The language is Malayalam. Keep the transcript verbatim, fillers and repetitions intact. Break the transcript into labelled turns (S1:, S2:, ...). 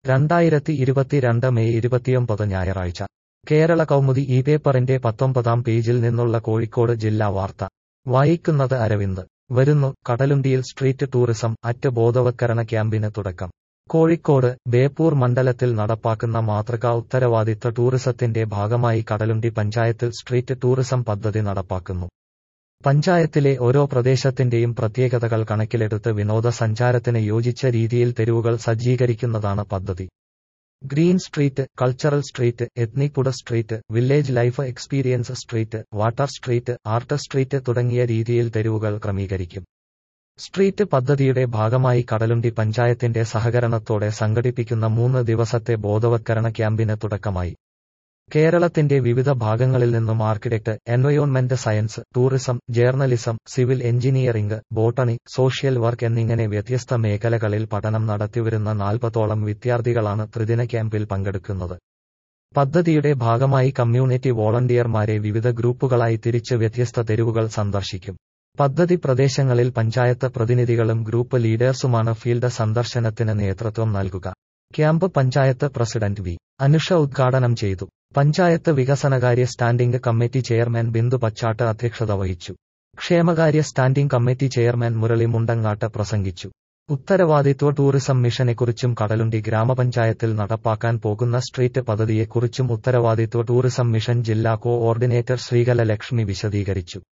S1: രണ്ടായിരത്തി ഇരുപത്തിരണ്ട് മെയ് ഇരുപത്തിയൊമ്പത് ഞായറാഴ്ച കേരള കൗമുദി ഈ പേപ്പറിന്റെ പത്തൊമ്പതാം പേജിൽ നിന്നുള്ള കോഴിക്കോട് ജില്ലാ വാർത്ത വായിക്കുന്നത് അരവിന്ദ്. വരുന്നു കടലുണ്ടിയിൽ സ്ട്രീറ്റ് ടൂറിസം അറ്റ് ബോധവത്കരണ ക്യാമ്പിന് തുടക്കം. കോഴിക്കോട് ബേപ്പൂർ മണ്ഡലത്തിൽ നടപ്പാക്കുന്ന മാതൃകാ ഉത്തരവാദിത്ത ടൂറിസത്തിന്റെ ഭാഗമായി കടലുണ്ടി പഞ്ചായത്തിൽ സ്ട്രീറ്റ് ടൂറിസം പദ്ധതി നടപ്പാക്കുന്നു. പഞ്ചായത്തിലെ ഓരോ പ്രദേശത്തിന്റെയും പ്രത്യേകതകൾ കണക്കിലെടുത്ത് വിനോദസഞ്ചാരത്തിന് യോജിച്ച രീതിയിൽ തെരുവുകൾ സജ്ജീകരിക്കുന്നതാണ് പദ്ധതി. Green street, cultural street, ethnic food street, village life experience street, water street, art street തുടങ്ങിയ രീതിയിൽ തെരുവുകൾ ക്രമീകരിക്കും. സ്ട്രീറ്റ് പദ്ധതിയുടെ ഭാഗമായി കടലുണ്ടി പഞ്ചായത്തിന്റെ സഹകരണത്തോടെ സംഘടിപ്പിക്കുന്ന മൂന്ന് ദിവസത്തെ ബോധവത്കരണ ക്യാമ്പിന് തുടക്കമായി. കേരളത്തിന്റെ വിവിധ ഭാഗങ്ങളിൽ നിന്നും architect, environment science, tourism, journalism, civil engineering, botany, social work എന്നിങ്ങനെ വ്യത്യസ്ത മേഖലകളിൽ പഠനം നടത്തിവരുന്ന നാൽപ്പതോളം വിദ്യാർത്ഥികളാണ് ത്രിദിന ക്യാമ്പിൽ പങ്കെടുക്കുന്നത്. പദ്ധതിയുടെ ഭാഗമായി കമ്മ്യൂണിറ്റി വോളണ്ടിയർമാരെ വിവിധ ഗ്രൂപ്പുകളായി തിരിച്ച് വ്യത്യസ്ത തെരുവുകൾ സന്ദർശിക്കും. പദ്ധതി പ്രദേശങ്ങളിൽ പഞ്ചായത്ത് പ്രതിനിധികളും ഗ്രൂപ്പ് ലീഡേഴ്സുമാണ് ഫീൽഡ് സന്ദർശനത്തിന് നേതൃത്വം നൽകുക. Camp panchayat president V. Anusha ഉദ്ഘാടനം ചെയ്തു. പഞ്ചായത്ത് വികസനകാര്യ standing committee chairman Bindu Pachatt അധ്യക്ഷത വഹിച്ചു. ക്ഷേമകാര്യ standing committee chairman Murali Mundangat പ്രസംഗിച്ചു. ഉത്തരവാദിത്വ ടൂറിസം മിഷനെക്കുറിച്ചും കടലുണ്ടി ഗ്രാമപഞ്ചായത്തിൽ നടപ്പാക്കാൻ പോകുന്ന സ്ട്രീറ്റ് പദ്ധതിയെക്കുറിച്ചും ഉത്തരവാദിത്വ ടൂറിസം മിഷൻ ജില്ലാ കോ ഓർഡിനേറ്റർ ശ്രീകല ലക്ഷ്മി വിശദീകരിച്ചു.